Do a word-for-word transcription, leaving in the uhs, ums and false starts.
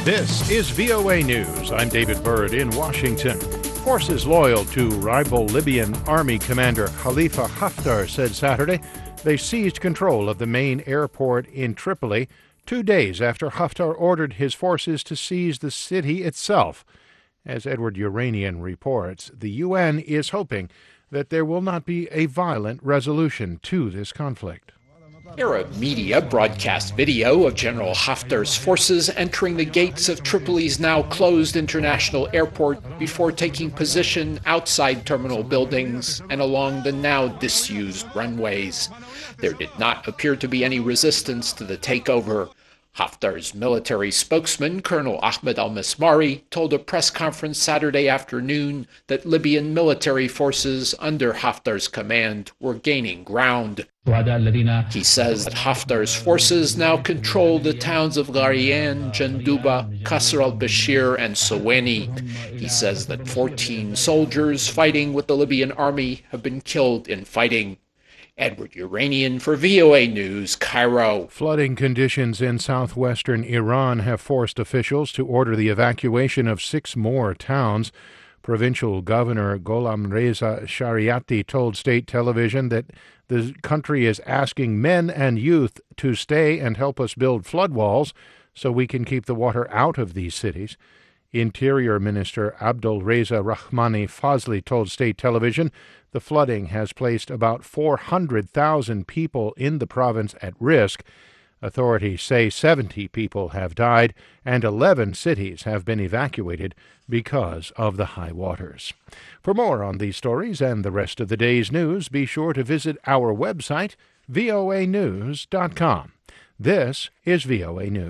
This is V O A News. I'm David Bird in Washington. Forces loyal to rival Libyan army commander Khalifa Haftar said Saturday they seized control of the main airport in Tripoli two days after Haftar ordered his forces to seize the city itself. As Edward Uranian reports, the U N is hoping that there will not be a violent resolution to this conflict. Arab media broadcast video of General Haftar's forces entering the gates of Tripoli's now closed international airport before taking position outside terminal buildings and along the now disused runways. There did not appear to be any resistance to the takeover. Haftar's military spokesman, Colonel Ahmed al-Mismari, told a press conference Saturday afternoon that Libyan military forces under Haftar's command were gaining ground. He says that Haftar's forces now control the towns of Gharian, Janduba, Qasr al-Bashir, and Soweni. He says that fourteen soldiers fighting with the Libyan army have been killed in fighting. Edward Uranian for V O A News, Cairo. Flooding conditions in southwestern Iran have forced officials to order the evacuation of six more towns. Provincial Governor Gholam Reza Shariati told state television that the country is asking men and youth to stay and help us build flood walls so we can keep the water out of these cities. Interior Minister Abdul Reza Rahmani Fazli told state television the flooding has placed about four hundred thousand people in the province at risk. Authorities say seventy people have died and eleven cities have been evacuated because of the high waters. For more on these stories and the rest of the day's news, be sure to visit our website, V O A news dot com. This is V O A News.